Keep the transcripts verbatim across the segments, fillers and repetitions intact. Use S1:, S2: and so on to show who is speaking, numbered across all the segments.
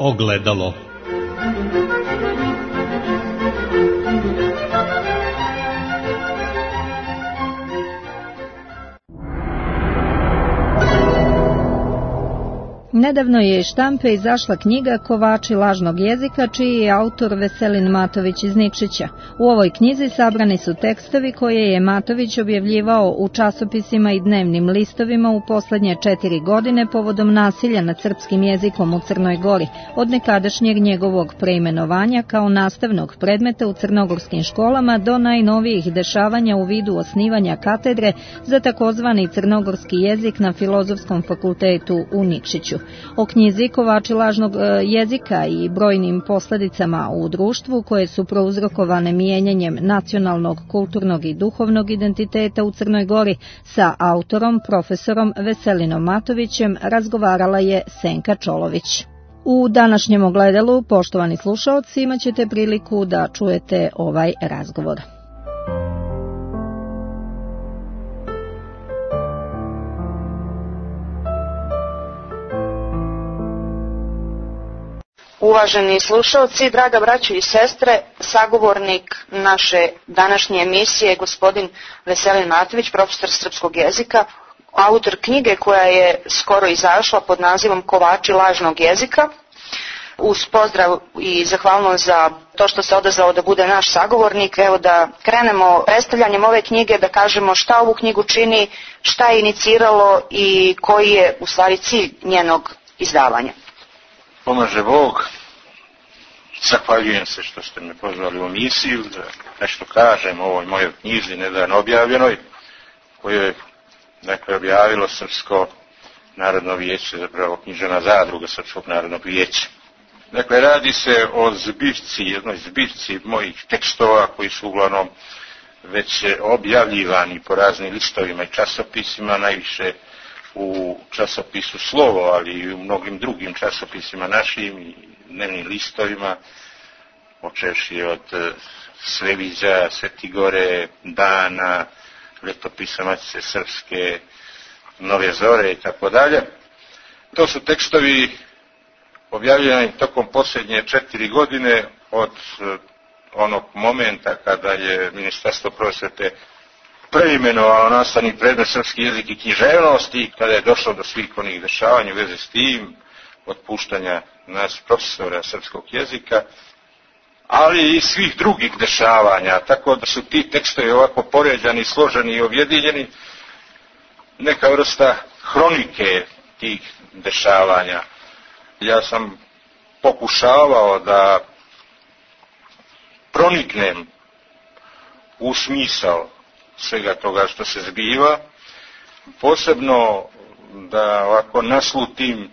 S1: Ogledalo.
S2: Nedavno je iz štampe izašla knjiga Kovači lažnog jezika, čiji je autor Veselin Matović iz Nikšića. U ovoj knjizi sabrani su tekstovi koje je Matović objavljivao u časopisima i dnevnim listovima u poslednje četiri godine povodom nasilja nad srpskim jezikom u Crnoj Gori, od nekadašnjeg njegovog preimenovanja kao nastavnog predmeta u crnogorskim školama do najnovijih dešavanja u vidu osnivanja katedre za takozvani crnogorski jezik na Filozofskom fakultetu u Nikšiću. O knjizi Kovači lažnog jezika i brojnim posledicama u društvu koje su prouzrokovane mijenjanjem nacionalnog, kulturnog i duhovnog identiteta u Crnoj Gori sa autorom, profesorom Veselinom Matovićem razgovarala je Senka Čolović. U današnjem ogledalu, poštovani slušaoci, imat ćete priliku da čujete ovaj razgovor.
S3: Uvaženi slušalci, draga braćo i sestre, sagovornik naše današnje emisije, gospodin Veselin Matović, profesor srpskog jezika, autor knjige koja je skoro izašla pod nazivom Kovači lažnog jezika. Uz pozdrav i zahvalnost za to što se odazvao da bude naš sagovornik, evo da krenemo predstavljanjem ove knjige, da kažemo šta ovu knjigu čini, šta je iniciralo i koji je u stvari cilj njenog izdavanja.
S4: Pomaže Bog, zahvaljujem se što ste me pozvali u emisiju, da nešto kažem o ovoj mojoj knjizi nedavno objavljenoj, koju je dakle, objavilo Srpsko narodno vijeće, zapravo književna zadruga Srpskog narodnog vijeća. Dakle, radi se o zbirci, jednoj zbirci mojih tekstova koji su uglavnom već objavljivani po raznim listovima i časopisima, najviše u časopisu Slovo, ali i u mnogim drugim časopisima našim i dnevnim listovima, počevši od Sveviđa, Svetigore, Dana, Letopisa Matice Srpske, Nove Zore i tako dalje. To su tekstovi objavljeni tokom posljednje četiri godine od onog momenta kada je Ministarstvo prosvete preimenovao nastavni predmet srpski jezik i književnost i kada je došlo do svih onih dešavanja u vezi s tim, otpuštanja nas profesora srpskog jezika, ali i svih drugih dešavanja, tako da su ti tekstovi ovako poređani, složeni i objedinjeni, neka vrsta hronike tih dešavanja. Ja sam pokušavao da proniknem u smisao svega toga što se zbiva, posebno da ovako naslutim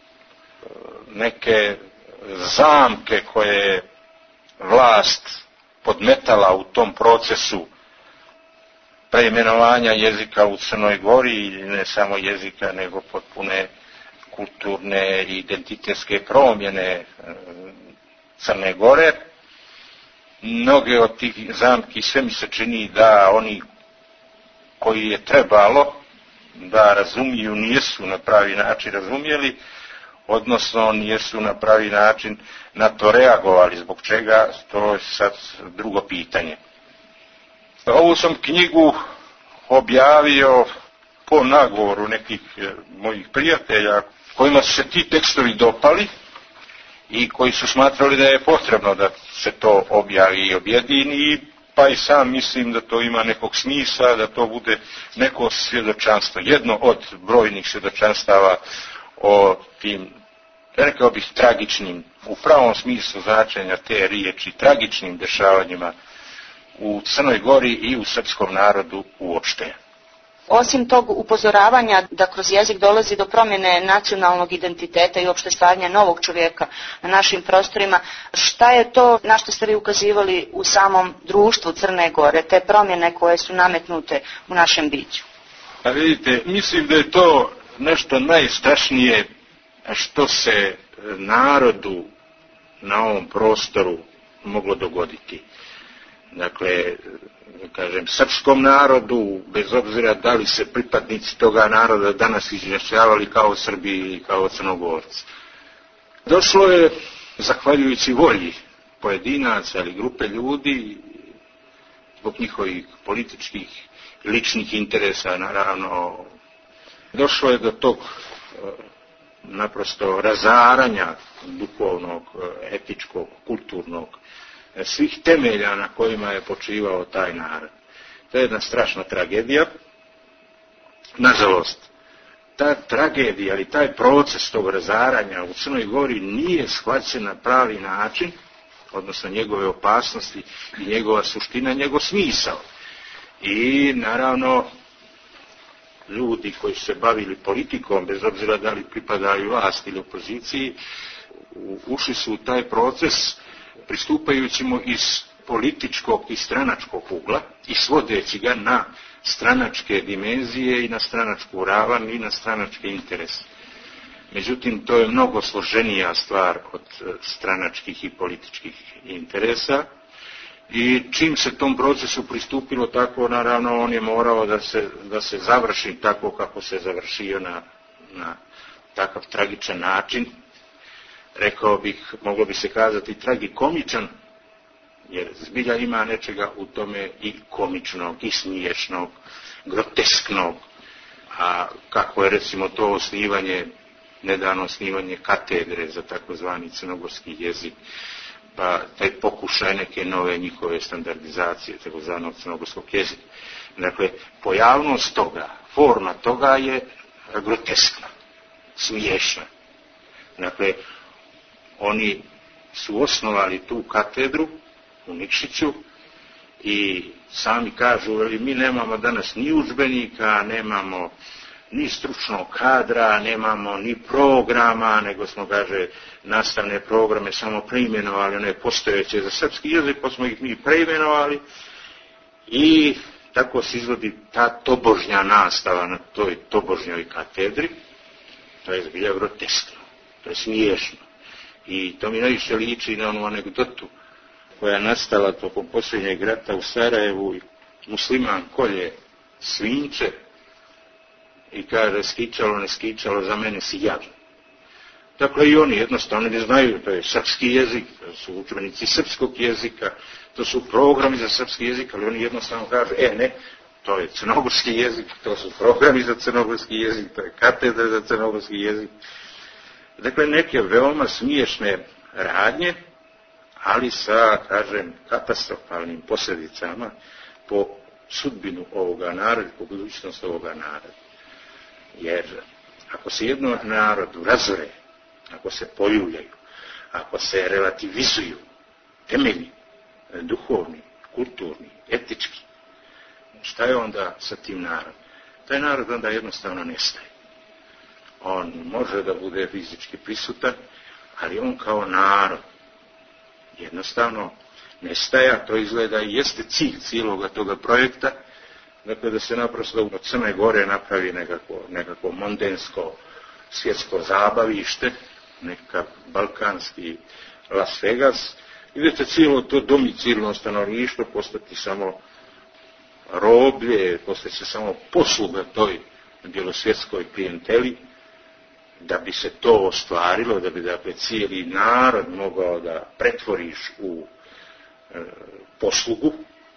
S4: neke zamke koje je vlast podmetala u tom procesu preimenovanja jezika u Crnoj Gori, i ne samo jezika, nego potpune kulturne i identitetske promjene Crne Gore. Mnoge od tih zamki, sve mi se čini da oni koji je trebalo da razumiju nisu na pravi način razumjeli, odnosno nisu na pravi način na to reagovali, zbog čega, to je sad drugo pitanje. Ovu sam knjigu objavio po nagovoru nekih mojih prijatelja kojima su se ti tekstovi dopali i koji su smatrali da je potrebno da se to objavi i objedini, pa i sam mislim da to ima nekog smisla, da to bude neko svjedočanstvo, jedno od brojnih svjedočanstava o tim, rekao bih, tragičnim, u pravom smislu značenja te riječi, tragičnim dešavanjima u Crnoj Gori i u srpskom narodu uopšte.
S3: Osim tog upozoravanja da kroz jezik dolazi do promjene nacionalnog identiteta i uopšte stvaranja novog čovjeka na našim prostorima, šta je to na što ste vi ukazivali u samom društvu Crne Gore, te promjene koje su nametnute u našem biću?
S4: Pa vidite, mislim da je to nešto najstrašnije što se narodu na ovom prostoru moglo dogoditi. Dakle, kažem, srpskom narodu, bez obzira da li se pripadnici toga naroda danas izjašnjavali kao Srbi ili kao Crnogorci. Došlo je, zahvaljujući volji pojedinaca ili grupe ljudi, zbog njihovih političkih i ličnih interesa, naravno, došlo je do tog naprosto razaranja duhovnog, etičkog, kulturnog, svih temelja na kojima je počivao taj narod. To je jedna strašna tragedija. Nažalost, ta tragedija ili taj proces tog razaranja u Crnoj Gori nije shvaćen na pravi način, odnosno njegove opasnosti i njegova suština, njegov smisao. I naravno, ljudi koji su se bavili politikom, bez obzira da li pripadaju vlasti ili opoziciji, ušli su u taj proces pristupajući mu iz političkog i stranačkog ugla i svodeći ga na stranačke dimenzije i na stranačku ravan i na stranačke interese. Međutim, to je mnogo složenija stvar od stranačkih i političkih interesa i čim se tom procesu pristupilo tako, naravno, on je morao da se, da se završi tako kako se završio na, na takav tragičan način. Rekao bih, moglo bi se kazati tragikomičan, jer zbilja ima nečega u tome i komičnog, i smiješnog, grotesknog. A kako je recimo to osnivanje, nedavno osnivanje katedre za takozvani crnogorski jezik, pa taj pokušaj neke nove njihove standardizacije takozvanog crnogorskog jezika. Dakle, pojavnost toga, forma toga je groteskna, smiješna. Dakle, oni su osnovali tu katedru u Nikšiću i sami kažu, mi nemamo danas ni udžbenika, nemamo ni stručnog kadra, nemamo ni programa, nego smo, kaže, nastavne programe samo preimenovali, one postojeće za srpski jezik, pa smo ih mi preimenovali i tako se izvodi ta tobožnja nastava na toj tobožnjoj katedri. To je zbilja groteskno, to je smiješno. I to mi najviše liči na onu anegdotu koja je nastala tokom posljednjeg rata u Sarajevu. Musliman kolje svinče i kaže, skičalo, ne skičalo, za mene si jav. Dakle, i oni jednostavno ne znaju, to je srpski jezik, to su učbenici srpskog jezika, to su programi za srpski jezik, ali oni jednostavno kažu, e ne, to je crnogorski jezik, to su programi za crnogorski jezik, to je katedra za crnogorski jezik. Dakle, neke veoma smiješne radnje, ali sa, kažem, katastrofalnim posljedicama po sudbinu ovoga naroda, po budućnost ovoga naroda. Jer ako se jednom narodu razore, ako se poljuljaju, ako se relativizuju temelji, duhovni, kulturni, etički, šta je onda sa tim narodom? Taj narod onda jednostavno nestaje. On može da bude fizički prisutan, ali on kao narod jednostavno nestaje, a to izgleda i jeste cilj cijeloga toga projekta, dakle da se naprosto od Crne Gore napravi nekako, nekako mondensko svjetsko zabavište, nekakav balkanski Las Vegas, i da će cijelo to domicilno stanovništvo postati samo roblje, postaće samo posluga toj bjelosvjetskoj klijenteli. Da bi se to ostvarilo, da bi dakle cijeli narod mogao da pretvoriš u e, poslugu,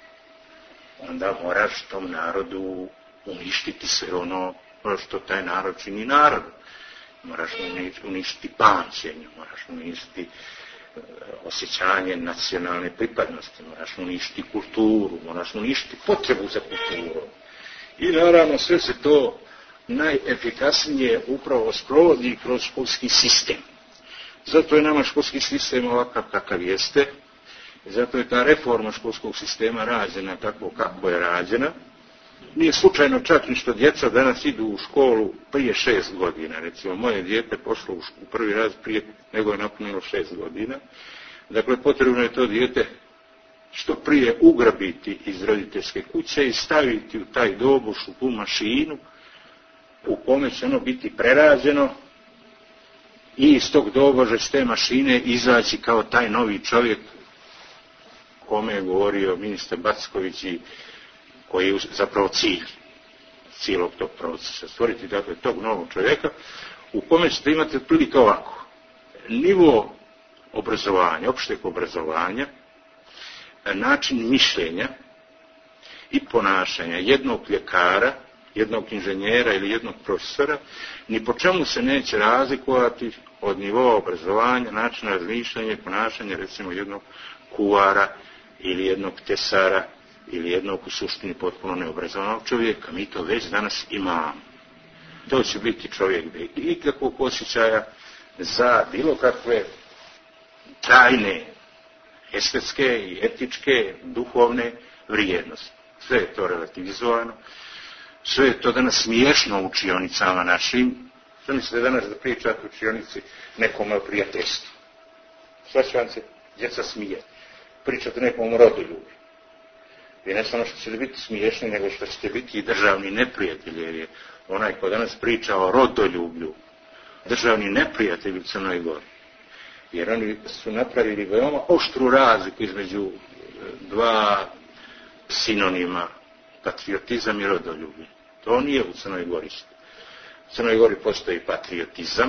S4: onda moraš tom narodu uništiti sve ono što taj narod čini narodu. Moraš uništiti pamćenje, moraš uništiti e, osjećanje nacionalne pripadnosti, moraš uništiti kulturu, moraš uništiti potrebu za kulturom. I naravno sve se to najefikasnije upravo sprovodi kroz školski sistem. Zato je nama školski sistem ovakav kakav jeste, zato je ta reforma školskog sistema rađena tako kako je rađena. Nije slučajno čak ni što djeca danas idu u školu prije šest godina. Recimo, moje dijete pošlo u prvi raz prije nego je napunilo šest godina. Dakle, potrebno je to dijete što prije ugrabiti iz roditeljske kuće i staviti u taj dobuš, u tu mašinu, u kome će ono biti prerađeno i iz tog doboža, iz te mašine izaći kao taj novi čovjek kome je govorio ministar Backović i koji je zapravo cilj cijelog tog procesa. Stvoriti dakle tog novog čovjeka u kome ćete imati otprilike ovako. nivo obrazovanja, opšteg obrazovanja, način mišljenja i ponašanja jednog ljekara, jednog inženjera ili jednog profesora, ni po čemu se neće razlikovati od nivoa obrazovanja, načina razmišljanja i ponašanja, recimo jednog kuvara ili jednog tesara ili jednog u suštini potpuno neobrazovanog čovjeka. Mi to već danas imamo. To će biti čovjek bez ikakvog osjećaja za bilo kakve tajne, estetske i etičke, duhovne vrijednosti. Sve je to relativizovano, sve je to danas smiješno u učionicama našim. Što mislite danas da pričate u učionici nekom o prijateljstvu? Šta će vam se djeca smije? Pričate nekom o rodoljubi. Vi ne samo što ćete biti smiješni, nego što ćete biti i državni neprijatelji, jer je onaj ko danas priča o rodoljublju, državni neprijatelj u Crnoj Gori. Jer oni su napravili veoma oštru razliku između dva sinonima, patriotizam i rodoljublje. To nije u Crnoj Gori. U Crnoj Gori postoji patriotizam,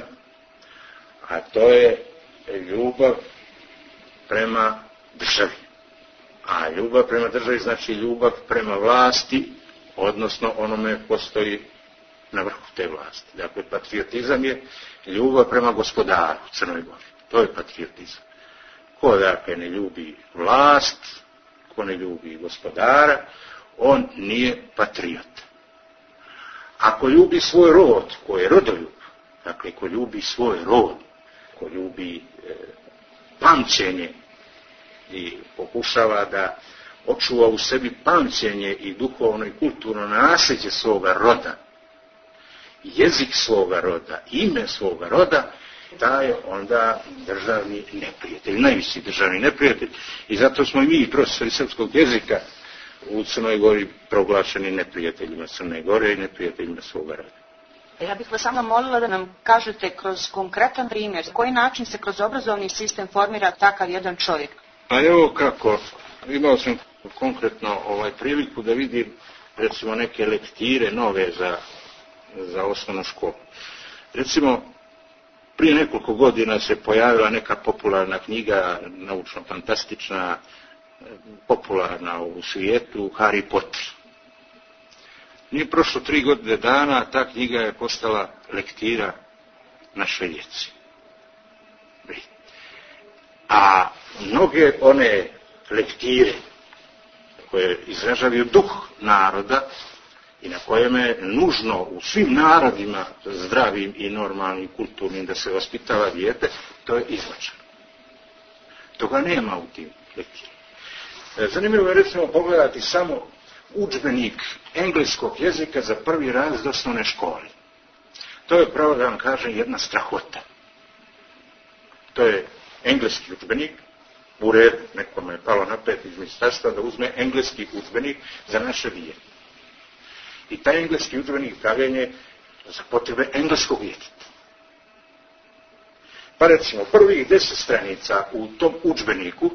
S4: a to je ljubav prema državi. A ljubav prema državi znači ljubav prema vlasti, odnosno onome postoji na vrhu te vlasti. Dakle, patriotizam je ljubav prema gospodaru u Crnoj Gori. To je patriotizam. Ko dakle ne ljubi vlast, ko ne ljubi gospodara, on nije patriot. Ako ljubi svoj rod, ko je rodoljub, dakle, ko ljubi svoj rod, ko ljubi e, pamćenje i pokušava da očuva u sebi pamćenje i duhovno i kulturno nasljeđe svoga roda, jezik svoga roda, ime svoga roda, taj je onda državni neprijatelj, najviši državni neprijatelj. I zato smo i mi, profesori srpskog jezika, u Crnoj Gori proglašeni neprijateljima Crne Gore i neprijateljima svoga roda.
S3: Ja bih vas samo molila da nam kažete kroz konkretan primjer, koji način se kroz obrazovni sistem formira takav jedan čovjek.
S4: A evo kako, imao sam konkretno ovaj priliku da vidim recimo neke lektire nove za, za osnovnu školu. Recimo, prije nekoliko godina se pojavila neka popularna knjiga, naučno-fantastična, popularna u svijetu, Harry Potter. Nije prošlo tri godine dana, ta knjiga je postala lektira našoj djeci. A mnoge one lektire koje izražavaju duh naroda i na kojem je nužno u svim narodima zdravim i normalnim, kulturnim da se vaspitava dijete, to je izbačeno. Toga nema u tim lektirima. Zanimljivo je recimo pogledati samo udžbenik engleskog jezika za prvi razred osnovne škole. To je, pravo da vam kažem, jedna strahota. To je engleski udžbenik, u redu, nekome je palo na pet iz ministarstva da uzme engleski udžbenik za naše dijete. I taj engleski udžbenik pravljen je za potrebe engleskog djeteta. Pa recimo, prvih deset stranica u tom udžbeniku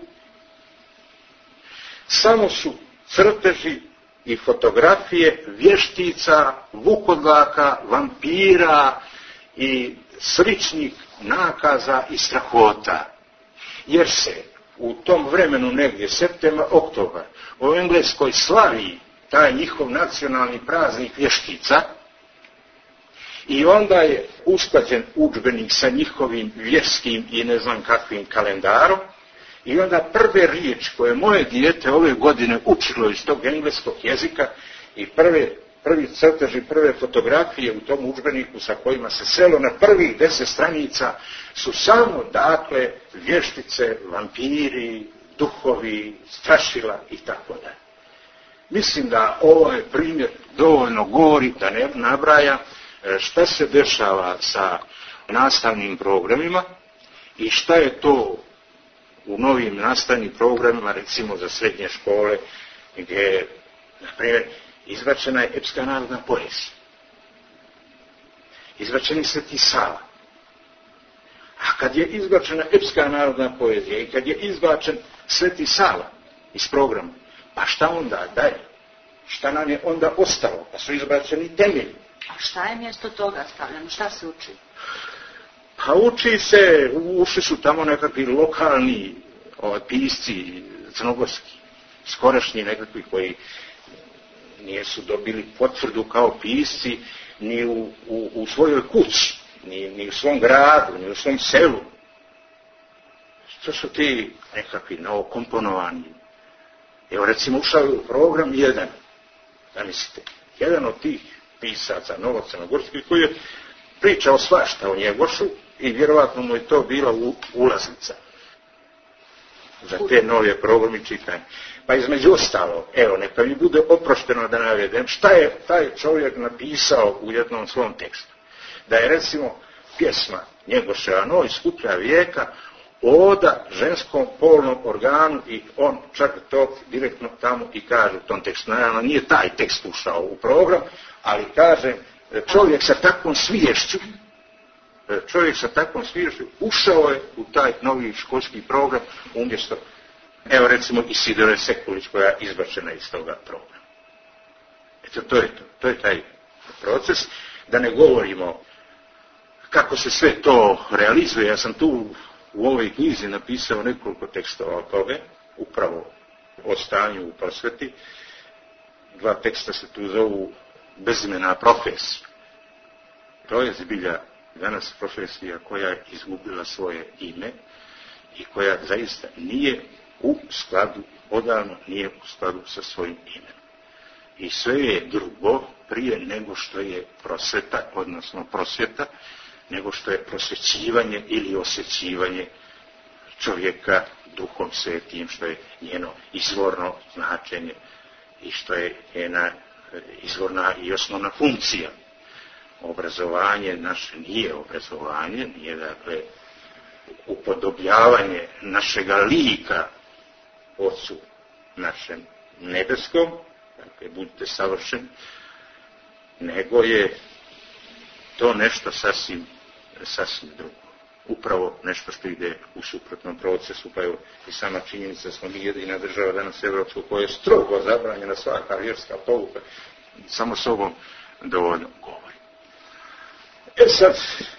S4: samo su crteži i fotografije vještica, vukodlaka, vampira i sličnih nakaza i strahota. Jer se u tom vremenu negdje septembar, oktobar u Engleskoj slavi taj njihov nacionalni praznik vještica i onda je usklađen udžbenik sa njihovim vjerskim i ne znam kakvim kalendarom i onda prve riječi koje moje dijete ove godine učilo iz tog engleskog jezika i prve, prvi crteži, prve fotografije u tom udžbeniku sa kojima se srelo na prvih deset stranica su samo dakle vještice, vampiri, duhovi, strašila i tako dalje. Mislim da ovaj primjer dovoljno govori, da ne nabraja šta se dešava sa nastavnim programima i šta je to u novim nastavnim programima, recimo za srednje škole, gdje je, na primjer, izbačena je epska narodna poezija. Izbačen je Sveti Sava. A kad je izbačena epska narodna poezija i kad je izbačen Sveti Sava iz programa, pa šta onda dalje? Šta nam je onda ostalo? Pa su izbačeni temelji.
S3: A šta je mjesto toga stavljeno? Šta se uči?
S4: A uči se, ušli su tamo nekakvi lokalni ovaj, pisci crnogorski, skorašnji nekakvi koji nisu dobili potvrdu kao pisci ni u, u, u svojoj kući, ni, ni u svom gradu, ni u svom selu. To su ti nekakvi novokomponovani. Evo recimo ušao u program jedan, da mislite, jedan od tih pisaca novocrnogorskih koji je pričao svašta o Njegošu i vjerovatno mu je to bila ulaznica za te nove programe čitanja. Pa između ostalo, evo, neka mi bude oprošteno da navedem šta je taj čovjek napisao u jednom svom tekstu. Da je recimo pjesma Njegoševa Noj skuplja vijeka oda ženskom polnom organu i on čak to direktno tamo i kaže u tom tekstu. Naravno, nije taj tekst ušao u program, ali kaže čovjek sa takvom sviješću čovjek sa takvom sviješću ušao je u taj novi školski program umjesto, evo recimo Isidore Sekulić koja je izbačena iz toga programa. Eto, to je to. To je taj proces. Da ne govorimo kako se sve to realizuje. Ja sam tu u ovoj knjizi napisao nekoliko tekstova o toga, upravo o stanju u prosveti. Dva teksta se tu zovu Bezimena profesija. To je zbilja danas profesija koja je izgubila svoje ime i koja zaista nije u skladu, odavno nije u skladu sa svojim imenom. I sve je drugo prije nego što je prosveta, odnosno prosvjeta, nego što je prosvećivanje ili osvećivanje čovjeka duhom svetim, što je njeno izvorno značenje i što je njena izvorna i osnovna funkcija. Obrazovanje naše nije obrazovanje, nije dakle upodobljavanje našega lika Ocu našem nebeskom, dakle budite savršeni, nego je to nešto sasvim, sasvim drugo. Upravo nešto što ide u suprotnom procesu, pa evo i sama činjenica smo mi jedina država danas evropska koja je strogo zabranjena svaka vjerska pouka, samo sobom dovoljno govori. E sad,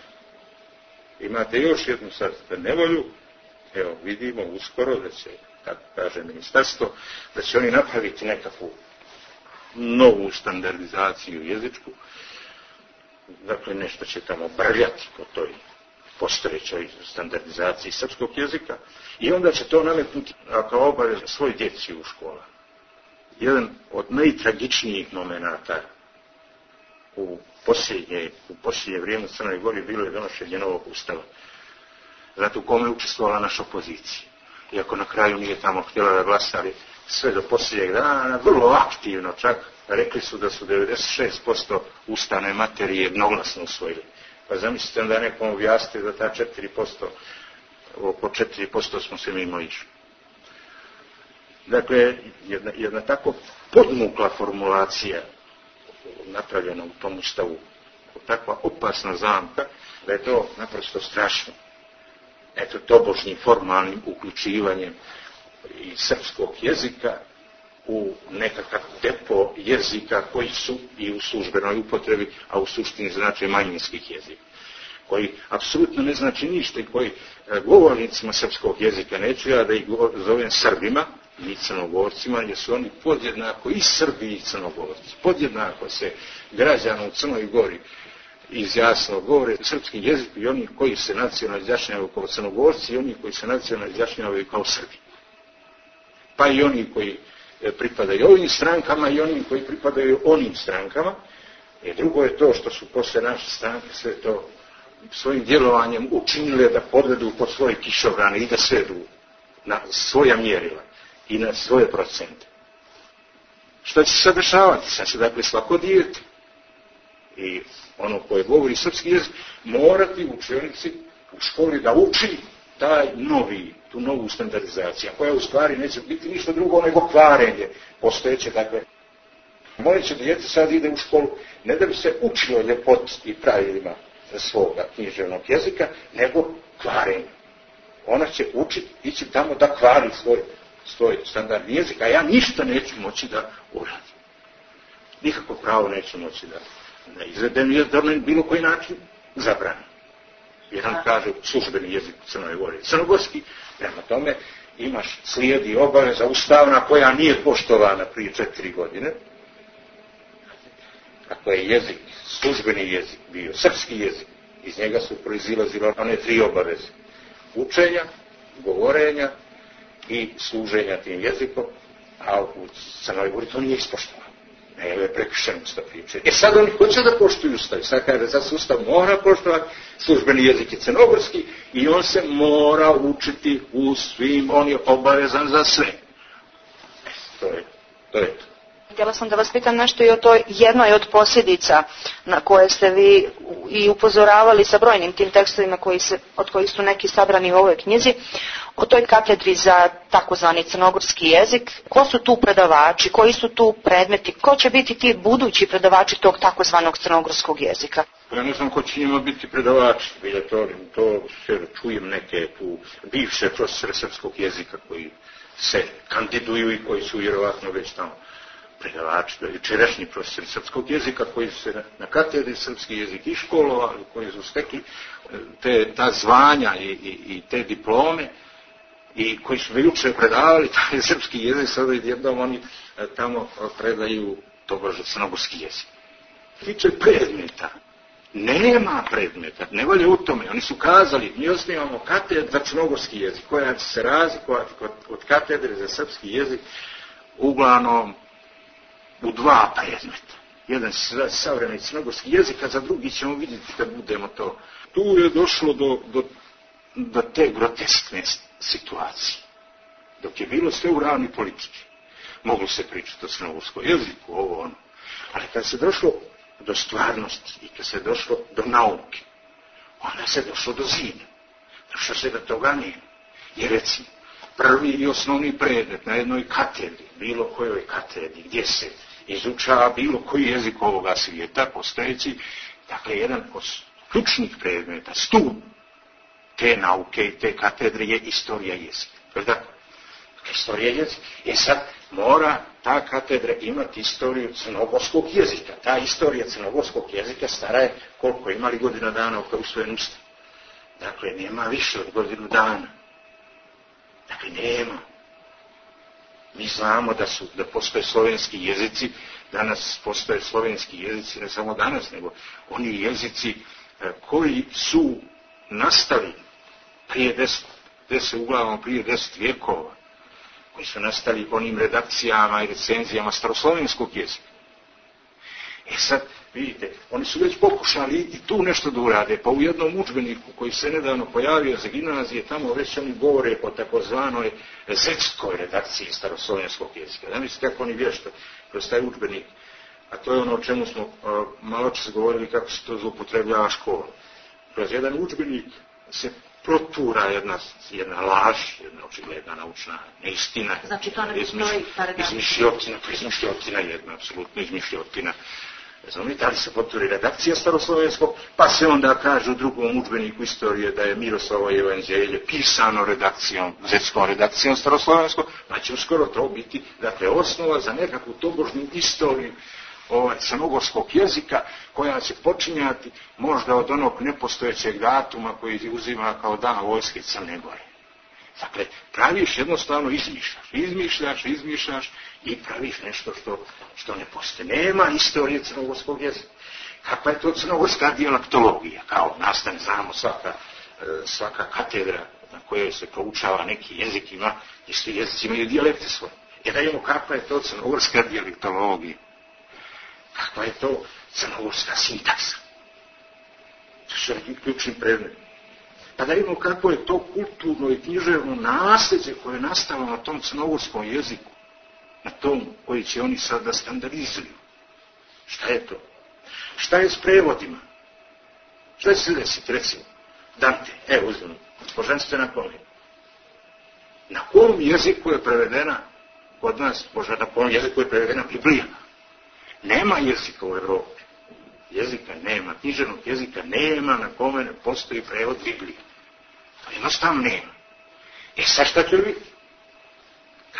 S4: imate još jednu sad nevolju, evo vidimo uskoro da će, kako kaže ministarstvo, da će oni napraviti nekakvu novu standardizaciju jezičku, dakle nešto će tamo brljati po toj postojećoj standardizaciji srpskog jezika i onda će to nametnuti kao obavez svoj djeci u škola. Jedan od najtragičnijih momenata u posljednje, u posljednje vrijeme u Crnoj Gori bilo je donošenje novog ustava. Zato u kome je učestvovala naša opozicija. Iako na kraju nije tamo htjela da glasali sve do posljednjeg dana, vrlo aktivno čak rekli su da su devedeset šest posto ustavne materije jednoglasno usvojili. Pa zamislite da nekom objasnite da ta četiri posto, oko četiri posto smo se mimo išli. Dakle, jedna, jedna tako podmukla formulacija napravljena u tom ustavu, takva opasna zamka, da je to naprosto strašno. Eto, tobožnjim formalnim uključivanjem i srpskog jezika u nekakav depo jezika koji su i u službenoj upotrebi, a u suštini znači manjinskih jezika, koji apsolutno ne znači ništa i koji govornicima srpskog jezika, neću ja da ih zovem Srbima i Crnogorcima, jer su oni podjednako i Srbi i Crnogorci. Podjednako se građana u Crnoj Gori izjasno govore srpski jezik i oni koji se nacionalno izjašnjavaju kao Crnogorci i oni koji se nacionalno izjašnjavaju kao Srbi. Pa i oni koji pripadaju ovim strankama i oni koji pripadaju onim strankama. I drugo je to što su posle naše stranke sve to svojim djelovanjem učinile da podvedu pod svoje kišobrane i da svedu na svoja mjerila i na svoje procente. Što će se dešavati? Sad će dakle svako dijete i ono koje govori srpski jezik morati učenici u školi da uči taj novi, tu novu standardizaciju, koja u stvari neće biti ništa drugo nego kvarenje postojeće. Dakle, moje će dijete sad ide u školu ne da bi se učilo ljepoti i pravilima svoga književnog jezika, nego kvarenje. Ona će učiti, ići tamo da kvari svoj, svoj standardni jezik, a ja ništa neću moći da uradim. Nikako pravo neću moći da, da izvedem, jer da me bilo koji način zabrani. Jedan kaže službeni jezik u Crnoj Gori, crnogorski, prema tome imaš slijedi obaveza ustavna koja nije poštovana prije četiri godine. Ako je jezik, službeni jezik bio srpski jezik, iz njega su proizilazile one tri obaveze. Učenja, govorenja i služenja tim jezikom, a u Crnoj Gori to nije ispoštovano. Ne je prekršen ustav priče. E sad oni hoće da poštuju ustav. Sad kaže, sad se ustav mora poštovati, službeni jezik je crnogorski i on se mora učiti u svim, on je obavezan za sve. To je to. Je to.
S3: Htjela sam da vas pitam nešto i o toj jednoj od posljedica na koje ste vi i upozoravali sa brojnim tim tekstovima koji se, od kojih su neki sabrani u ovoj knjizi, o toj katedri za takozvani crnogorski jezik. Ko su tu predavači, koji su tu predmeti, ko će biti ti budući predavači tog takozvanog crnogorskog jezika?
S4: Ja ne znam ko će njima biti predavači, to, to se čujem neke tu bivše profesore srpskog jezika koji se kandiduju i koji su vjerovatno već tamo predavači, jučerašnji profesori srpskog jezika koji su se na, na katedri srpski jezik i školovali, koji su stekli te, ta zvanja i, i, i te diplome i koji su juče predavali taj srpski jezik, sada jednom oni tamo predaju tobože crnogorski jezik. Tiče predmeta, nema predmeta, ne volje u tome. Oni su kazali, mi osnivamo katedru za crnogorski jezik, koja će se razlikovati od, od katedre za srpski jezik uglavnom u dva predmeta. Jedan savremeni crnogorski jezik, a za drugi ćemo vidjeti kad budemo to. Tu je došlo do, do, do te groteskne situacije. Dok je bilo sve u ravni politike. Moglo se pričati o crnogorskom jeziku, ovo ono. Ali kad se došlo do stvarnosti i kad se došlo do nauke, onda se došlo do zida. Došlo se do toga nema. Jer recimo, prvi i osnovni predmet na jednoj katedri, bilo kojoj katedri, gdje se izučava bilo koji jezik ovoga svijeta, postojeći, dakle, jedan od ključnih predmeta, stup te nauke i te katedre je istorija jezika. Dakle, istorija jezika. E sad, mora ta katedra imati istoriju crnogorskog jezika. Ta istorija crnogorskog jezika stara je koliko imali godina dana oko usvojen ustav. Dakle, nema više od godinu dana. Dakle, nema. Mi znamo da su, da postoje slovenski jezici, danas postoje slovenski jezici, ne samo danas, nego oni jezici koji su nastali prije deset, deset uglavnom prije deset vjekova, koji su nastali onim redakcijama i recenzijama staroslovenskog jezika. E sad, vidite, oni su već pokušali i tu nešto da urade, pa u jednom udžbeniku koji se nedavno pojavio za gimnazije, tamo već oni govore o takozvanoj zetskoj redakciji staroslovenskog jezika. Da mislite kako oni vješto kroz taj udžbenik, a to je ono o čemu smo uh, malo čas govorili kako se to zloupotrebljava škola. Kroz jedan udžbenik se protura jedna, jedna laž, jedna očigledna naučna neistina.
S3: Znači to ne postoji ta redakcija?
S4: Izmišljotina, to je izmišljotina jedna, apsolutno izmišljotina. Ne znam, da li se poturi redakcija staroslovenskog, pa se onda kaže u drugom udžbeniku istorije da je Miroslavo evanđelje pisano redakcijom, zetskom redakcijom staroslovenskog, pa će uskoro to biti, dakle, osnova za nekakvu tobožnju istoriju ovaj, crnogorskog jezika, koja će počinjati možda od onog nepostojećeg datuma koji uzima kao dan vojske Crne Gore. Dakle, praviš jednostavno, izmišljaš, izmišljaš, izmišljaš i praviš nešto što, što ne postoji. Nema istorije crnogorskog jezika. Kakva je to crnogorska dijalektologija? Kao nastane, znamo, svaka, svaka katedra na kojoj se proučava neki jezik ima, i svi jezici imaju dijalekte svoje. E da imamo kakva je to crnogorska dijalektologija. Kakva je to crnogorska sintaksa. To su neki ključni predmeti. Pa da vidimo kako je to kulturno i književno nasljeđe koje je nastalo na tom crnogorskom jeziku, na tom koji će oni sada standardizuju. Šta je to? Šta je s prevodima? Šta će se desiti, recimo? Dante, evo uzmano, poženstvo na kome? Na kom jeziku je prevedena kod nas, Bože, na kom jeziku je prevedena Biblija? Nema jezika u Evropi. Jezika nema, književnog jezika nema na kome ne postoji prevod Biblije. To jednostavno nema. E sad šta će biti?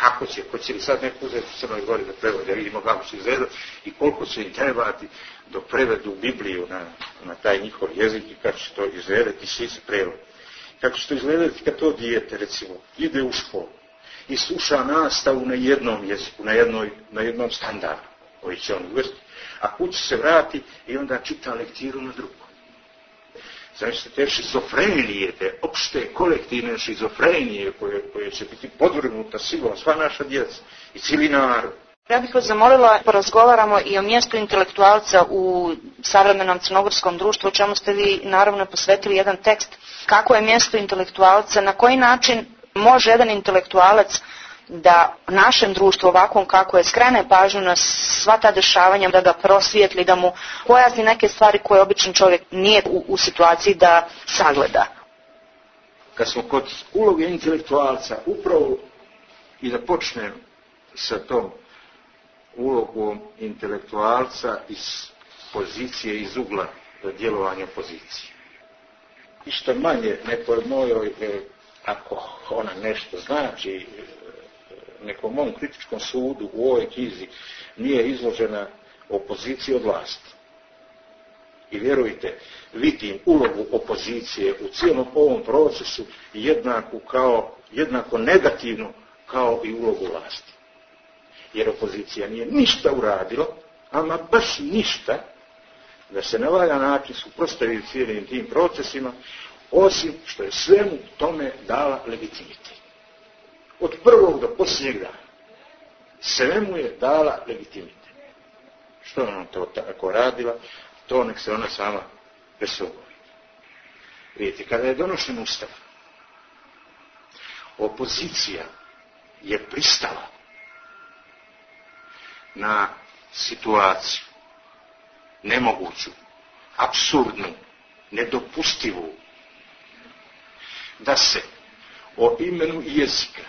S4: Kako će, hoće li sad neko uzeti u Crnoj Gori da prevode, vidimo kako će izgledati i koliko će im trebati dok prevedu Bibliju na, na taj njihov jezik i kako će to izgledati, svi se prevode. Kako će to izgledati kad to dijete, recimo, ide u školu i sluša nastavu na jednom jeziku, na, jednoj, na jednom standardu koji će on uvesti, a kući se vrati i onda čita lektiru na drugom. Znači te šizofrenije, te opšte kolektivne šizofrenije koje, koje će biti podvrgnuta sigurno sva naša djeca i cijeli narod.
S3: Ja bih vas zamolila, porazgovaramo i o mjestu intelektualca u savremenom crnogorskom društvu, o čemu ste vi naravno posvetili jedan tekst. Kako je mjesto intelektualca, na koji način može jedan intelektualac da našem društvu ovakvom kako je skrene pažnju na sva ta dešavanja, da ga prosvijetli, da mu pojasni neke stvari koje običan čovjek nije u, u situaciji da sagleda.
S4: Kad smo kod uloge intelektualca, upravo i da počnem sa tom ulogom intelektualca iz pozicije, iz ugla djelovanja opozicije. I što manje nekoj mojoj, ako ona nešto znači, nekom mom kritičkom sudu u ovoj knjizi nije izložena opoziciji od vlasti. I vjerujte, vidim ulogu opozicije u cijelom ovom procesu jednako, kao, jednako negativno kao i ulogu vlasti. Jer opozicija nije ništa uradila, ama baš ništa, da se na valjan način suprotstavi cijelim tim procesima, osim što je svemu tome dala legitimitet. Od prvog do posljednjeg dana svemu je dala legitimitet. Što ona to tako radila, to nek se ona sama presuduje. Vidite, kada je donošen ustav, opozicija je pristala na situaciju nemoguću, apsurdnu, nedopustivu, da se o imenu jezika,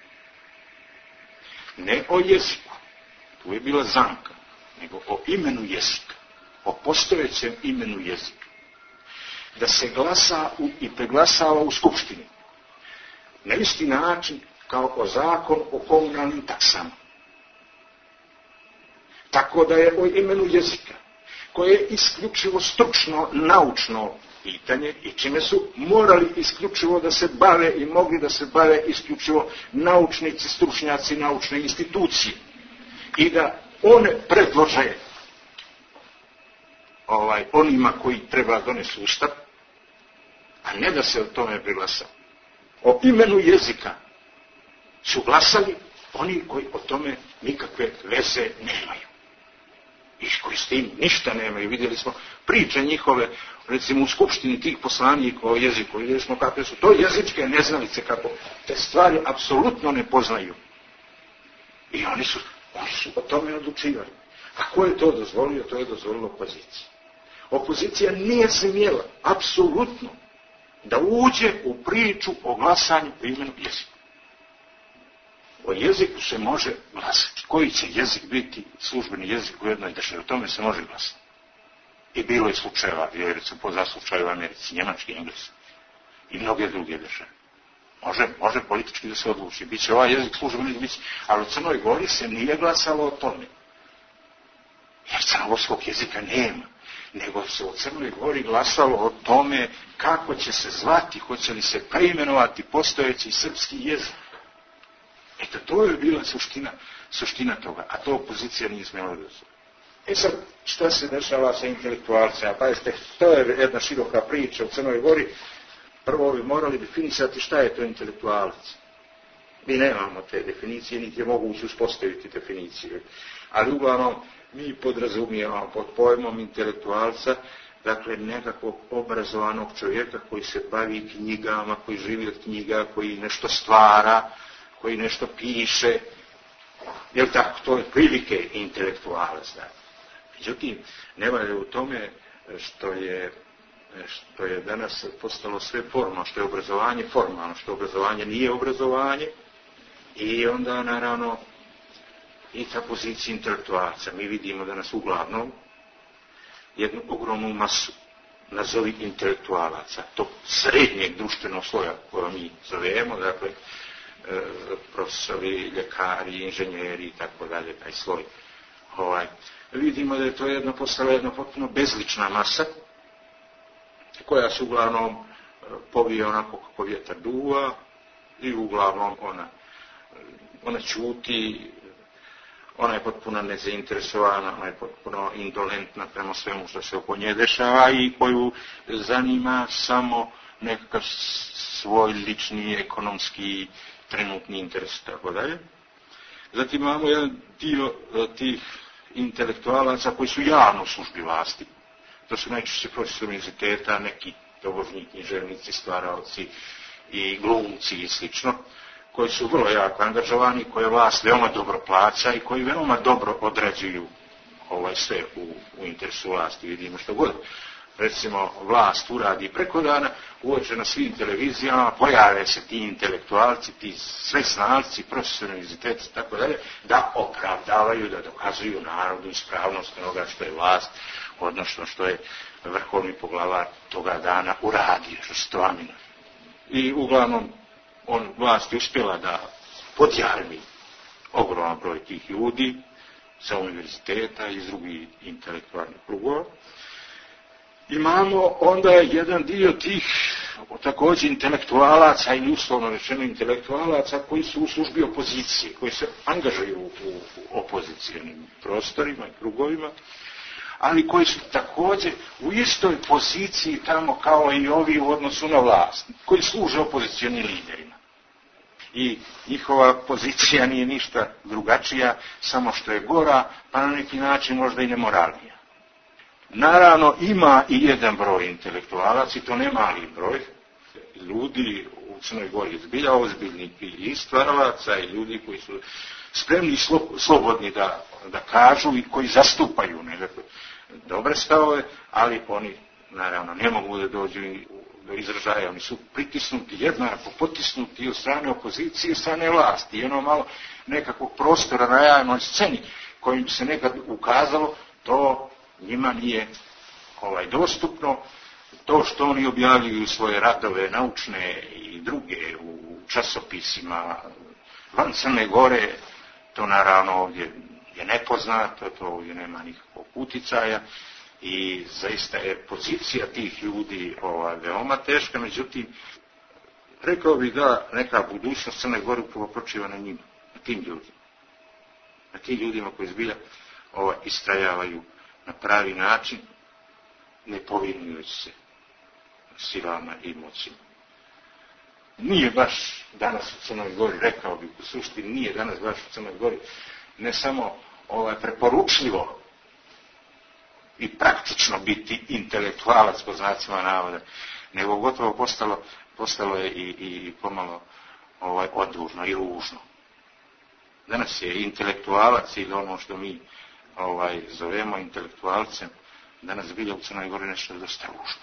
S4: ne o jeziku, tu je bila zamka, nego o imenu jezika, o postojećem imenu jezika, da se glasa u, i preglasava u skupštini na isti način kao o zakon o komunalnim taksama. Tako da je o imenu jezika, koje je isključivo stručno, naučno pitanje i čime su morali isključivo da se bave i mogli da se bave isključivo naučnici, stručnjaci, naučne institucije i da one predlože ovaj, onima koji treba donesti ustav, a ne da se o tome priglasa. O imenu jezika su glasali oni koji o tome nikakve veze nemaju. I koji s tim ništa nemaju. Vidjeli smo priče njihove, recimo u skupštini tih poslanika o jeziku, vidjeli smo kakve su to jezičke neznalice, kako te stvari apsolutno ne poznaju. I oni su, oni su o tome odlučivali. A ko je to dozvolio? To je dozvolila opozicija. Opozicija nije smjela, apsolutno, da uđe u priču o glasanju u imenu jezika. O jeziku se može glasati. Koji će jezik biti službeni jezik u jednoj državi? O tome se može glasati. I bilo je slučajeva, jer recimo po zaslučaju u Americi, njemački, engleski i mnoge druge države. Može, može politički da se odluči. Biće ovaj jezik službeni, biće, ali u Crnoj Gori se nije glasalo o tome. Jer crnogorskog jezika nema. Nego se u Crnoj Gori glasalo o tome kako će se zvati, hoće li se preimenovati postojeći srpski jezik. Eto, to je bila suština, suština toga, a to opozicija nije smjela dozvoliti. E sad, šta se dešava sa intelektualcima? Pa jeste, to je jedna široka priča u Crnoj Gori. Prvo bi morali definisati šta je to intelektualac. Mi nemamo te definicije, niti je moguće uspostaviti definiciju. Ali uglavnom, mi podrazumijevamo pod pojmom intelektualca, dakle, nekakvog obrazovanog čovjeka koji se bavi knjigama, koji živi od knjiga, koji nešto stvara, koji nešto piše, jel tako, to je prilike intelektualac. Da. Međutim, nema je u tome što je, što je danas postalo sve formalno, što je obrazovanje formalno, što obrazovanje nije obrazovanje, i onda naravno i ta pozicija intelektualca. Mi vidimo danas uglavnom jednu ogromnu masu, nazovi intelektualaca, tog srednjeg društvenog sloja koje mi zovemo, dakle, profesori, ljekari, inženjeri i tako dalje, taj sloj. Ovaj, vidimo da je to jedno postala jedna potpuno bezlična masa, koja se uglavnom povije onako kako vjetar duva i uglavnom ona, ona ćuti, ona je potpuno nezainteresovana, ona je potpuno indolentna prema svemu što se oko nje dešava i koju zanima samo nekakav svoj lični, ekonomski, trenutni interes, tako dalje. Zatim imamo jedan dio tih intelektualaca koji su javno u službi vlasti. To su najčešće profesori univerziteta, neki tobožnji književnici, stvaraoci i glumci i slično, koji su vrlo jako angažovani, koje vlast veoma dobro plaća i koji veoma dobro odrađuju ovaj sve u, u interesu vlasti. Vidimo što god. Recimo, vlast uradi preko dana, uoče na svim televizijama, pojave se ti intelektualci, ti sve znalci, profesori univerziteta i tako dalje, da opravdavaju, da dokazuju narodu ispravnost onoga što je vlast, odnosno što je vrhovni poglavar toga dana uradio, što se to amina. I uglavnom, on vlast je uspjela da podjarmi ogroman broj tih ljudi sa univerziteta i iz drugih intelektualnih krugova. Imamo onda jedan dio tih također intelektualaca ili uslovno rečeno intelektualaca koji su u službi opozicije, koji se angažuju u, u opozicijalnim prostorima i krugovima, ali koji su također u istoj poziciji tamo kao i ovi u odnosu na vlast, koji služe opozicijalnim liderima. I njihova pozicija nije ništa drugačija, samo što je gora, pa na neki način možda i nemoralnija. Naravno, ima i jedan broj intelektualaca, i to ne mali broj, ljudi u Crnoj Gori zbilja ozbiljnih i stvaralaca i ljudi koji su spremni i slobodni da, da kažu i koji zastupaju nekakve dobre stavove, ali oni naravno ne mogu da dođu do izražaja, oni su pritisnuti, jednako potisnuti od strane opozicije i od strane vlasti, i ono malo nekakvog prostora na javnoj sceni kojim bi se nekad ukazalo, to njima nije ovaj, dostupno. To što oni objavljuju svoje radove naučne i druge u časopisima van Crne Gore, to naravno ovdje je nepoznato, to ovdje nema nikakvog uticaja i zaista je pozicija tih ljudi ovaj, veoma teška, međutim, rekao bih da neka budućnost Crne Gore upravo počiva na njima, na tim ljudima, na tim ljudima koji zbilja ovaj, istrajavaju na pravi način, ne povinujući se silama i moćima. Nije baš danas u Crnoj Gori, rekao bih u suštini, nije danas baš u Crnoj Gori ne samo ovaj, preporučljivo i praktično biti intelektualac po znacima navoda, nego gotovo postalo, postalo je i, i pomalo ovaj, odurno i ružno. Danas je intelektualac ili ono što mi ovaj, zovemo intelektualcem, danas bilja u Crnoj Gori nešto dosta ružno.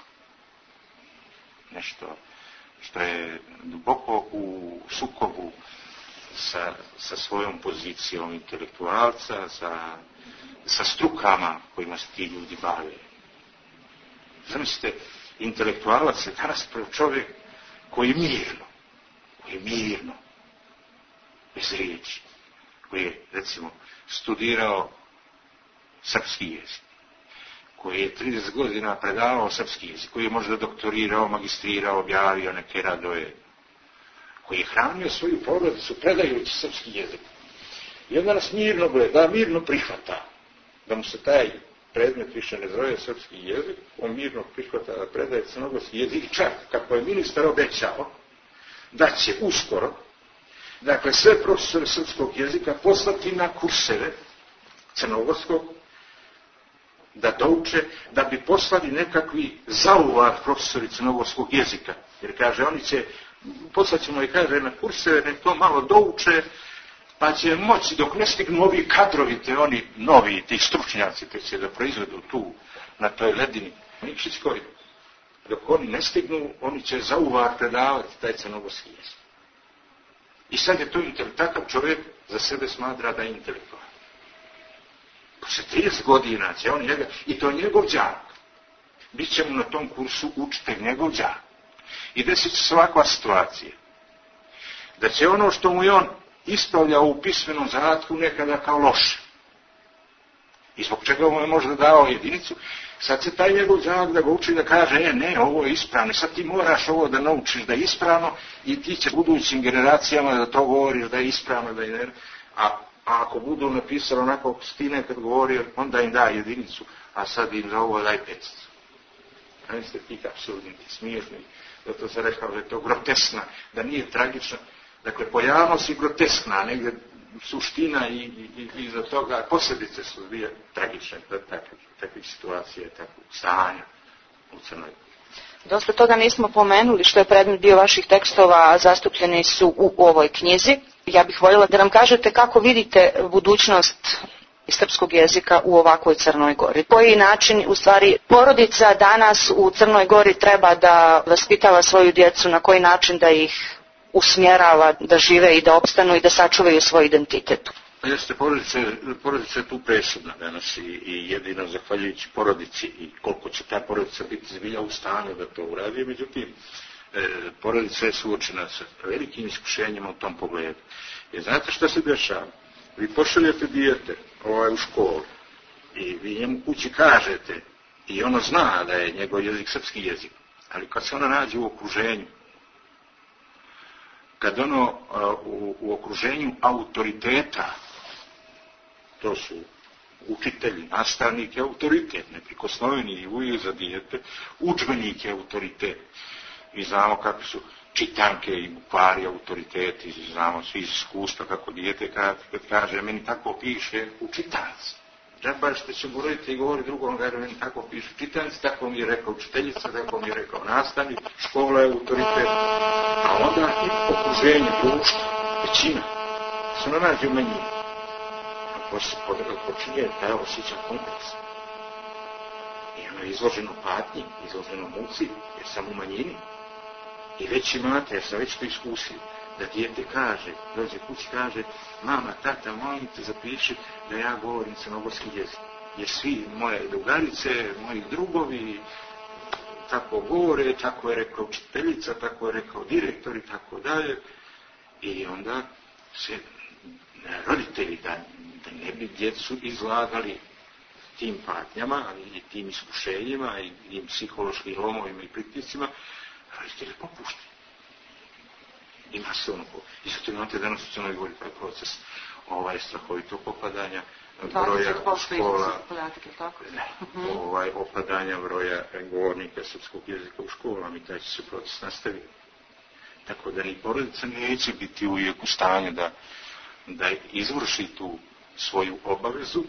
S4: Nešto što je duboko u sukobu sa, sa svojom pozicijom intelektualca, sa, sa strukama kojima se ti ljudi bave. Zamislite, intelektualac je danas čovjek koji je mirno, koji je mirno, bez riječi, koji je, recimo, studirao srpski jezik, koji je trideset godina predavao srpski jezik, koji je možda doktorirao, magistrirao, objavio neke radove, koji je hranio svoju porodicu predajući srpski jezik. I onda nas mirno gleda, mirno prihvata da mu se taj predmet više ne zove srpski jezik, on mirno prihvata da predaje crnogorski jezik i čak, kako je ministar obećao, da će uskoro, dakle, sve profesore srpskog jezika poslati na kurseve crnogorskog, da douče, da bi poslali nekakvi zauvar profesori crnogorskog jezika. Jer kaže, oni će, poslaćemo i kaže na kurseve, nek to malo douče, pa će moći, dok ne stignu ovi kadrovi, te oni novi, ti stručnjaci, te će da proizvedu tu, na toj ledini Nikšićkoj, dok oni ne stignu, oni će zauvar predavati taj crnogorski jezik. I sad je to takav čovjek za sebe smatra da je intelektualan. Posle trideset godina će on njega, i to njegov đak. Biće mu na tom kursu učitelj njegov đak. I desit će se ovakva situacija. da će ono što mu je on ispravljao u pismenom zadatku nekada kao loše. I zbog čega mu je možda dao jedinicu, sad se taj njegov zadak da ga uči da kaže, e, ne, ovo je ispravno, sad ti moraš ovo da naučiš da je ispravno i ti će budućim generacijama da to govoriš da je ispravno, da je ne, a, a ako budu napisali onako kako si ti nekad govorio, onda im da jedinicu, a sad im za ovo daj petsto. A ste ti apsurdni, ti smiješni, zato sam rekao da je to groteskna, da nije tragična, dakle pojavnost je groteskna, negdje suština i, i, i za toga posljedice su dvije tragične takve, takve situacije, takvog stanja u Crnoj.
S3: Dosta toga nismo pomenuli što je predmet bio vaših tekstova, a zastupljeni su u ovoj knjizi. Ja bih voljela da nam kažete kako vidite budućnost srpskog jezika u ovakvoj Crnoj Gori. Koji način, u stvari, porodica danas u Crnoj Gori treba da vaspitava svoju djecu, na koji način da ih usmjerava da žive i da opstanu i da sačuvaju svoj identitet.
S4: Jeste, porodica, porodica je tu presudna danas i, i jedino zahvaljujući porodici i koliko će ta porodica biti zbilja u stanju da to uradi. Međutim, e, porodica je suočena sa velikim iskušenjima u tom pogledu. Jer znate šta se dešava? Vi pošaljete dijete ovaj, u školu i vi njemu kući kažete i ono zna da je njegov jezik srpski jezik, ali kad se ona nađe u okruženju, kad ono u, u okruženju autoriteta, to su učitelji, nastavnik je autoritet, neprikosnoveni i uvijek za dijete, udžbenik je autoritet. Mi znamo kako su čitanke i bukvari autoriteti, znamo svi iz iskustva kako dijete kad, kad kaže, meni tako piše u čitanici. Džaba što će mu roditi i govori drugom, kaže, meni tako piše u čitanici, tako mi je rekao učiteljica, tako mi je rekao nastavnik, škola je autoritet. A onda i okruženje, društva, većina, se ona nađe u manjini. A poslije počinje taj osjećan kompleks. I ono je izloženo patnji, izloženo muci, jer sam u manjini. I već imate, jer sam već to iskusio, da dijete kaže, dođe kući kaže, mama, tata, molim te zapiši da ja govorim crnogorski jezik. Jer svi moje drugarice, moji drugovi, tako govore, tako je rekao učiteljica, tako je rekao direktor i tako dalje. I onda se roditelji, da, da ne bi djecu izlagali tim patnjama i tim iskušenjima i tim psihološkim lomovima i pritiscima, roditelji popuštaju. Ima se ono, i zato imate danas u Crnoj Gori taj proces ovaj, strahovitog opadanja broja škola, ne, ovaj, opadanja broja govornika srpskog jezika u školama i taj će se proces nastaviti. Tako da ni porodica neće biti uvijek u stanju da, da izvrši tu svoju obavezu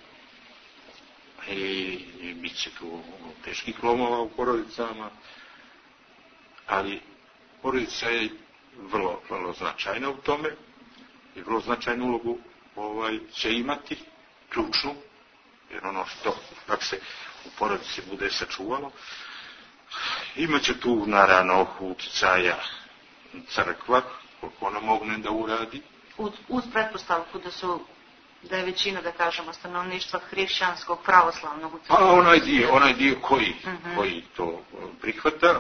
S4: i, i bit će tu teških lomova u porodicama, ali porodica je vrlo, vrlo značajna u tome i vrlo značajnu ulogu ovaj, će imati, ključnu, jer ono što, kako se u porodici bude sačuvalo, imaće tu naravno utjecaja crkva, koliko ona mogne da uradi.
S3: Uz, uz pretpostavku da su, da je većina, da kažemo, stanovništva hrišćanskog, pravoslavnog u crkvi.
S4: A onaj dio, onaj dio koji, uh-huh. koji to prihvata,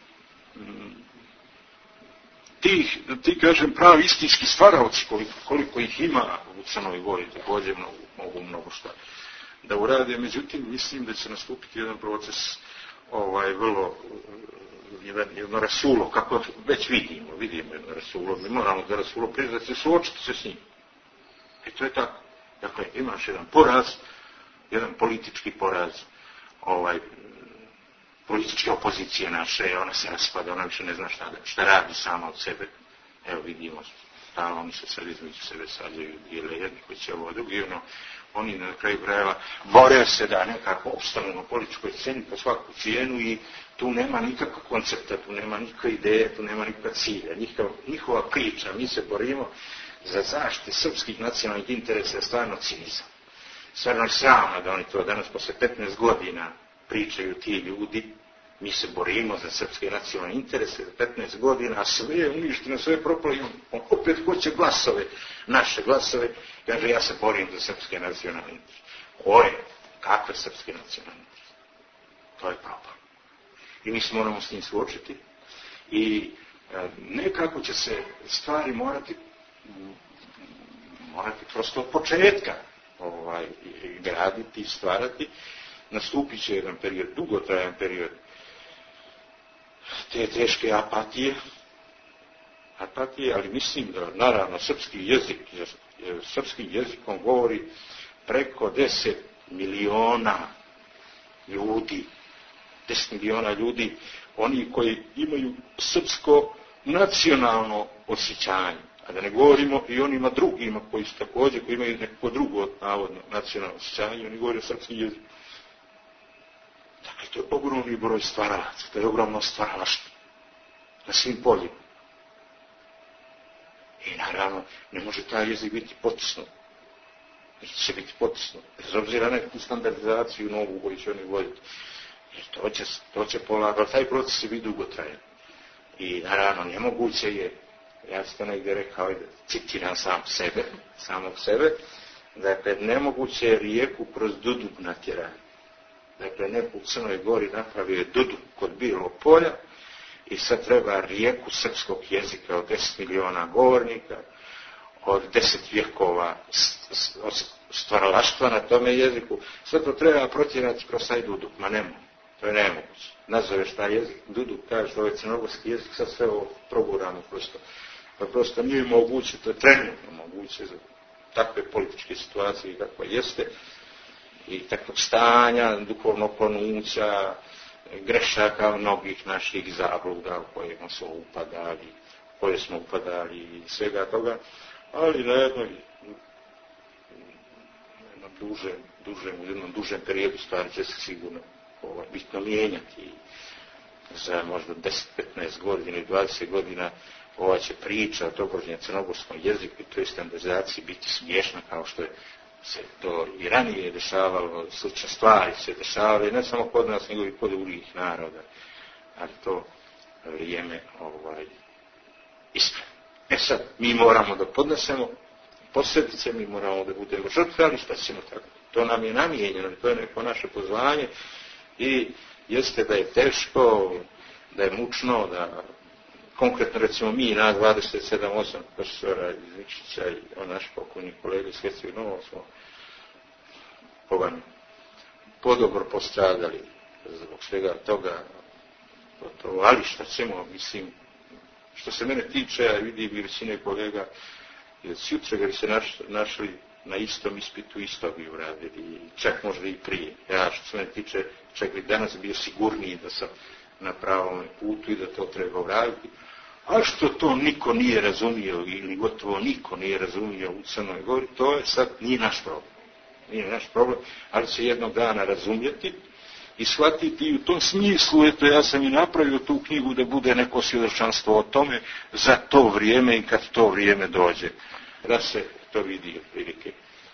S4: Ti, ti kažem, pravi istinski stvaraoci, koliko, koliko ih ima u Crnoj Gori, također mnogo, mogu mnogo šta da urade. Međutim, mislim da će nastupiti jedan proces ovaj, vrlo, jedan, jedno rasulo, kako već vidimo, vidimo jedno rasulo, mi moramo da rasulo priznati se, suočiti se s njim. I to je tako. Dakle, imaš jedan poraz, jedan politički poraz, ovaj, političke opozicije naše, ona se raspada, ona više ne zna šta, šta radi sama od sebe. Evo vidimo, stalno oni se sad između sebe sađaju, dijele jedni koji će ovo, drugi, ono, oni na kraju krajeva bore se da nekako opstanu na političkoj sceni po svaku cijenu i tu nema nikakvog koncepta, tu nema nikakve ideje, tu nema nikakva cilja, njihova, njihova priča, mi se borimo za zaštitu srpskih nacionalnih interesa, je stvarno cinizam. Stvarno je sramno da oni to danas posle petnaest godina pričaju ti ljudi, mi se borimo za srpske nacionalne interese za petnaest godina, a sve je uništeno, sve je propalo i on opet hoće glasove, naše glasove, kaže ja se borim za srpske nacionalne interese. Koje? Kakve srpske nacionalne interese? To je problem. I mi se moramo s njim suočiti i nekako će se stvari morati morati prosto od početka ovaj, graditi i stvarati. Nastupit će jedan period, dugotrajan period te teške apatije, apatije, ali mislim da naravno srpski jezik, srpskim jezikom govori preko deset miliona ljudi, deset miliona ljudi, oni koji imaju srpsko nacionalno osjećanje, a da ne govorimo i onima drugima koji su također, koji imaju neko drugo navodno nacionalno osjećanje, oni govore o srpskim jeziku. Dakle, to je ogromni broj stvaralaca, to je ogromno stvaralaštvo na svim poljima. I naravno, ne može taj jezik biti potisnut. Neće će biti potisnut. Bez obzira na neku standardizaciju novu koju će oni voditi. Jer to će, to će polagati, taj proces će biti dugotrajan. I naravno, nemoguće je, ja sam to negdje rekao, da citiram sam sebe, samog sebe, dakle, nemoguće je rijeku kroz Dudub natjerati. Dakle, neko u Crnoj Gori napravio je Dudub kod Bijelog polja i sad treba rijeku srpskog jezika od deset miliona govornika, od deset vjekova stvaralaštva na tome jeziku, sve to treba protjerati kroz taj Dudub, ma nemoguće, to je nemoguće. Nazoveš taj jezik, Dudub kaže, ovo je crnogorski jezik, sad sve ovo proguramo prosto. Pa prosto nije moguće, to je trenutno moguće za takve političke situacije kako jeste, i takvog stanja, duhovnog klonuća, grešaka mnogih naših zabluda u kojima smo upadali, u koje smo upadali i svega toga, ali na jednoj, jednom dužem, dužem, u jednom dužem periodu stvari će se sigurno ovaj, bitno mijenjati. Za možda deset, petnaest godina i dvadeset godina ova će priča o tobožnjem crnogorskom jeziku i toj standardizaciji biti smiješna kao što je se to i ranije dešavalo, slične stvari se dešavale, ne samo kod nas, nego i kod drugih naroda. Ali to vrijeme ovaj, ispravno. E sad, mi moramo da podnesemo posljedice, mi moramo da budemo žrtve, ali šta ćemo tako? To nam je namijenjeno, to je neko naše pozvanje i jeste da je teško, da je mučno, da konkretno recimo mi na dvadeset sedam osam profesora iz Nikšića i on naš pokojni kolega iz Svjetskog Novog smo pogani podobro postradali zbog svega toga, to, ali šta ćemo, mislim, što se mene tiče, ja vidim i većine kolega iz jutra gdje se naš, našli na istom ispitu, isto bi uradili, čak možda i prije. Ja što se mene tiče, čak bi danas bio sigurniji da sam na pravom putu i da to treba uraditi. A što to niko nije razumio ili gotovo niko nije razumio u Crnoj Gori, to je sad nije naš problem. Nije naš problem, ali će jednog dana razumjeti i shvatiti i u tom smislu, eto ja sam i napravio tu knjigu da bude neko svjedočanstvo o tome za to vrijeme i kad to vrijeme dođe. Da se to vidi otprilike.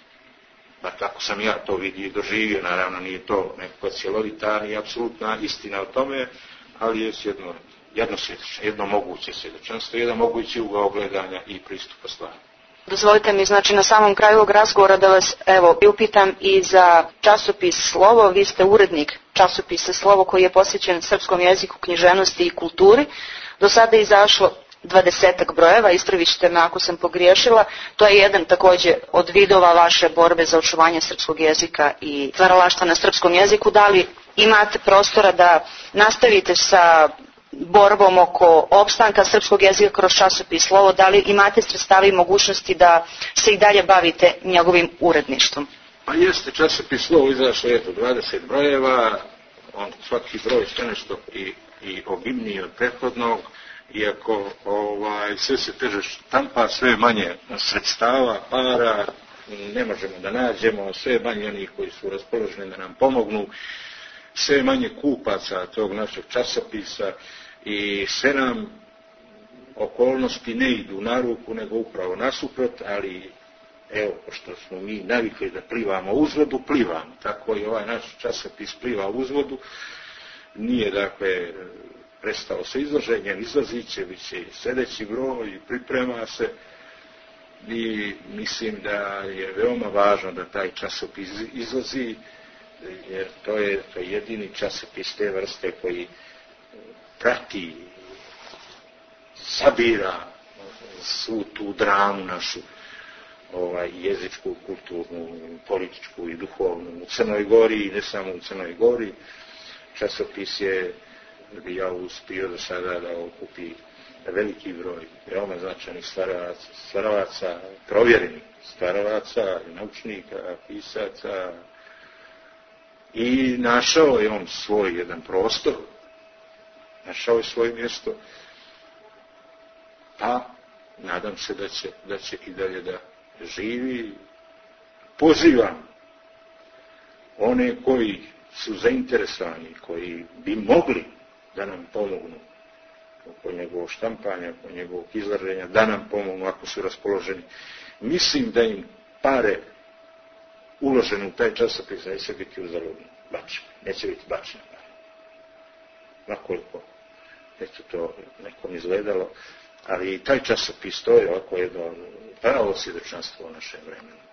S4: Pa tako sam ja to vidio i doživio, naravno nije to neko cjelovita ni apsolutna istina o tome, ali je jedno, jedno svjedočanstvo, jedno moguće svjedočanstvo, jedan mogući ugao gledanja i pristupa stvari.
S3: Dozvolite mi, znači, na samom kraju ovog razgovora da vas, evo, upitam i za časopis Slovo. Vi ste urednik časopisa Slovo koji je posvećen srpskom jeziku, književnosti i kulturi. Do sada je izašlo dvadesetak brojeva, ispravit ćete me ako sam pogriješila. To je jedan također od vidova vaše borbe za očuvanje srpskog jezika i stvaralaštva na srpskom jeziku. Da li imate prostora da nastavite sa borbom oko opstanka srpskog jezika kroz časopis Slovo? Da li imate sredstava i mogućnosti da se i dalje bavite njegovim uredništvom?
S4: Pa jeste, časopis Slovo izašlo je to dvadeset brojeva, on svaki broj sve nešto i, i obimniji od prethodnog, iako ovaj, sve se teže štampa, sve manje sredstava, para, ne možemo da nađemo, sve manje onih koji su raspoloženi da nam pomognu, sve manje kupaca tog našeg časopisa i sve nam okolnosti ne idu na ruku, nego upravo nasuprot, ali evo, pošto smo mi navikli da plivamo uzvodu, plivamo. Tako i ovaj naš časopis pliva uzvodu, nije dakle prestao sa izloženjem, izlazit će, bit će sljedeći broj, priprema se i mislim da je veoma važno da taj časopis izlazi, jer to je, to je jedini časopis te vrste koji prati sabira svu tu dramu našu, ovaj, jezičku, kulturnu, političku i duhovnu u Crnoj Gori i ne samo u Crnoj Gori. Časopis je ja uspio do sada da okupi veliki broj veoma značajnih stvaralaca, stvaralaca, provjerenih stvaralaca, naučnika, pisaca, i našao je on svoj jedan prostor, našao je svoje mjesto, a nadam se da će, da će i dalje da živi. Pozivam one koji su zainteresovani, koji bi mogli da nam pomognu oko njegovog štampanja, oko njegovog izlaženja, da nam pomognu ako su raspoloženi. Mislim da im pare uložene u taj časopis neće biti uzaludno bačene, neće biti bačene pare. Nakoliko eto to nekom izgledalo, ali i taj časopis to je ovako jedno pravo svjedočanstvo u našem vremenu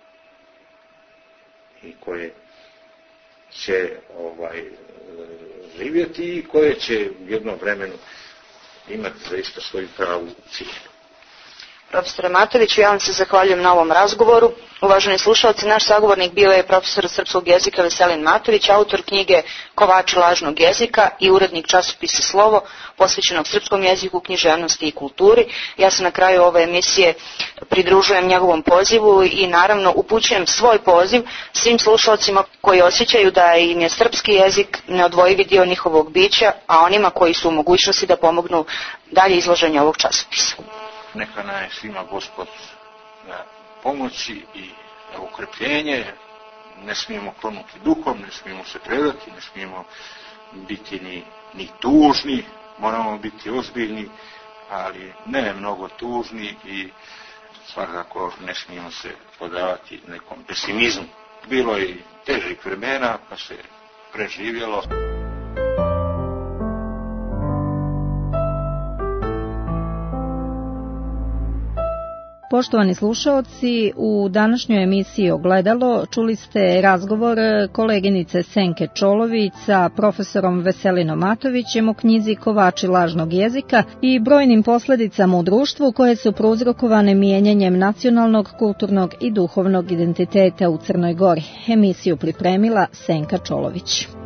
S4: i koje će ovaj, živjeti i koje će u jednom vremenu imati zaista svoju pravu cijenu.
S3: Profesore Matoviću, ja vam se zahvaljujem na ovom razgovoru. Uvaženi slušalci, naš sagovornik bio je profesor srpskog jezika Veselin Matović, autor knjige Kovači lažnog jezika i urednik časopisa Slovo, posvećenog srpskom jeziku, književnosti i kulturi. Ja se na kraju ove emisije pridružujem njegovom pozivu i naravno upućujem svoj poziv svim slušalcima koji osjećaju da im je srpski jezik neodvojivi dio njihovog bića, a onima koji su u mogućnosti da pomognu dalje izloženje ovog časopisa.
S4: Neka nam je svima Gospod na pomoći i na ukrepljenje. Ne smijemo klonuti duhom, ne smijemo se predati, ne smijemo biti ni, ni tužni, moramo biti ozbiljni, ali ne mnogo tužni i svakako ne smijemo se podavati nekom pesimizmu. Bilo je i težih vremena, pa se preživjelo.
S2: Poštovani slušaoci, u današnjoj emisiji Ogledalo čuli ste razgovor koleginice Senke Čolović sa profesorom Veselinom Matovićem o knjizi Kovači lažnog jezika i brojnim posljedicama u društvu koje su prouzrokovane mijenjanjem nacionalnog, kulturnog i duhovnog identiteta u Crnoj Gori. Emisiju pripremila Senka Čolović.